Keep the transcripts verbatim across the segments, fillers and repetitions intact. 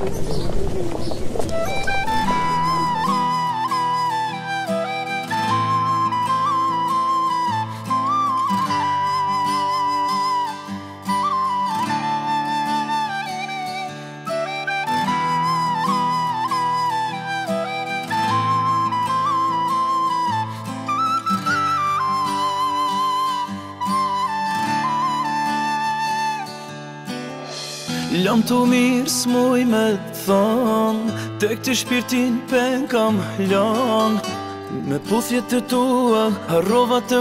Lam të mirë s'muj me thonë, tek të shpirtin pen kam lanë. Me puthjet të tua, harrova të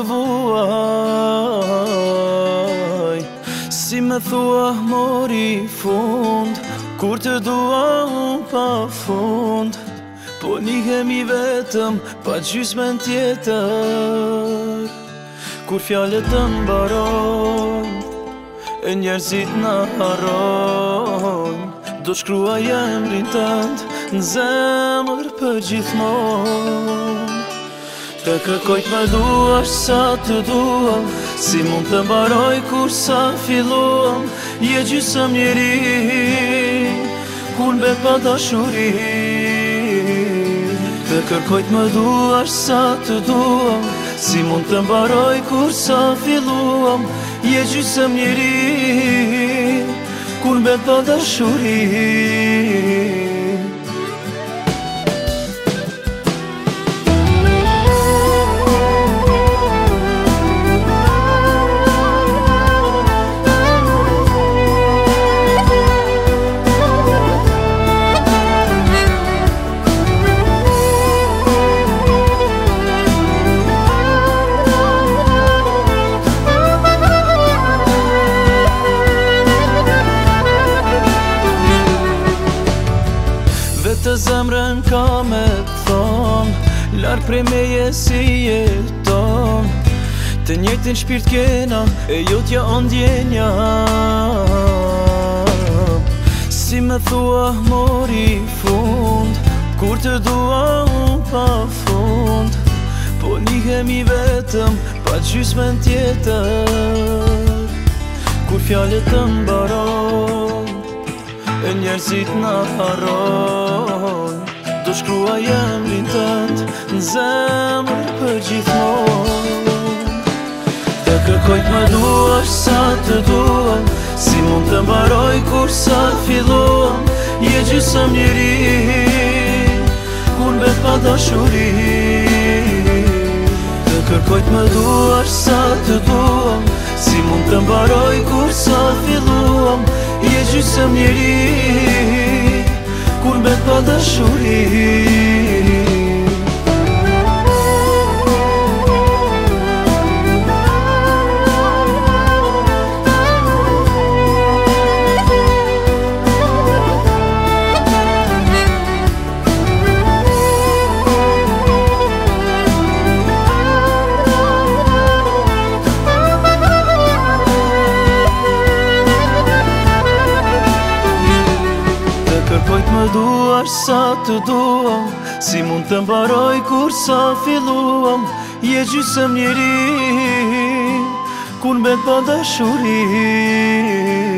vuaj. Si me thua mori fund, kur të dua unë pa fund. Po nihemi vetëm, pa gjysmen tjetër. Kur fjallet të mbaron, e njerëzit në harron. Do shkrua emrin tënd në zemër për gjithmon. Të kërkojt me duash sa të duam, si mund të mbaroj kur sa filluam. Je gjysëm njeri, kur mbet pa dashuri. Të kërkojt me duash sa të duam, si mund të mbaroj kur sa filluam. Je gjysëm njeri, kur mbet pa dashuri. Të zemrën ka me thonë, larg prej meje si jeton. Të njëjtin shpirt kena, e jotja o ndjenja. Si me thua mori fund, kur të dua unë pa fund. Po nihemi vetëm, pa gjysmen tjetër. Kur fjallet të mbaron, e njerëzit në harron. Do shkrua emrin tënd në zemër për gjithmon. Të kërkojt me duash sa të duam, si mund të mbaroj kur sa filluam. Je gjysëm njeri, kur mbet pa dashuri. Të kërkojt me duash sa të duam, si mund të mbaroj kur sa filluam. Je gjysëm njeri, kur mbet pa dashuri. Kërkojt me duash sa të duam, si mund të mbaroj kur sa filluam. Je gjysëm njeri, kur mbet pa dashuri.